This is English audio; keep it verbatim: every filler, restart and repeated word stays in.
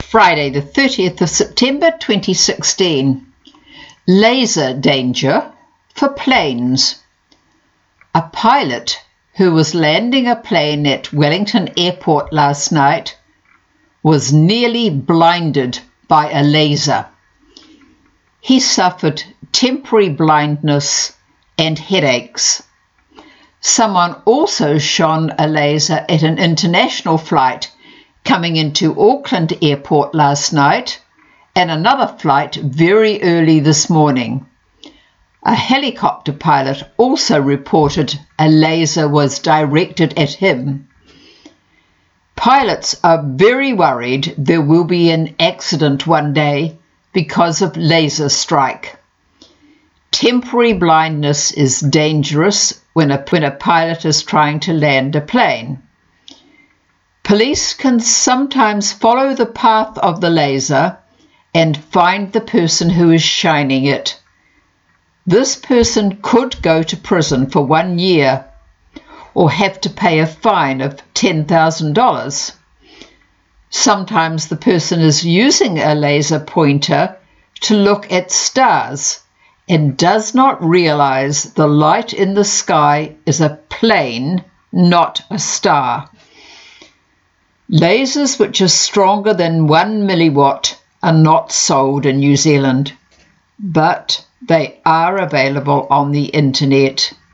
Friday the thirtieth of September twenty sixteen. Laser danger for planes. A pilot who was landing a plane at Wellington Airport last night was nearly blinded by a laser. He suffered temporary blindness and headaches. Someone also shone a laser at an international flight coming into Auckland Airport last night and another flight very early this morning. A helicopter pilot also reported a laser was directed at him. Pilots are very worried there will be an accident one day because of laser strike. Temporary blindness is dangerous when a, when a pilot is trying to land a plane. Police can sometimes follow the path of the laser and find the person who is shining it. This person could go to prison for one year or have to pay a fine of ten thousand dollars. Sometimes the person is using a laser pointer to look at stars and does not realize the light in the sky is a plane, not a star. Lasers which are stronger than one milliwatt are not sold in New Zealand, but they are available on the internet.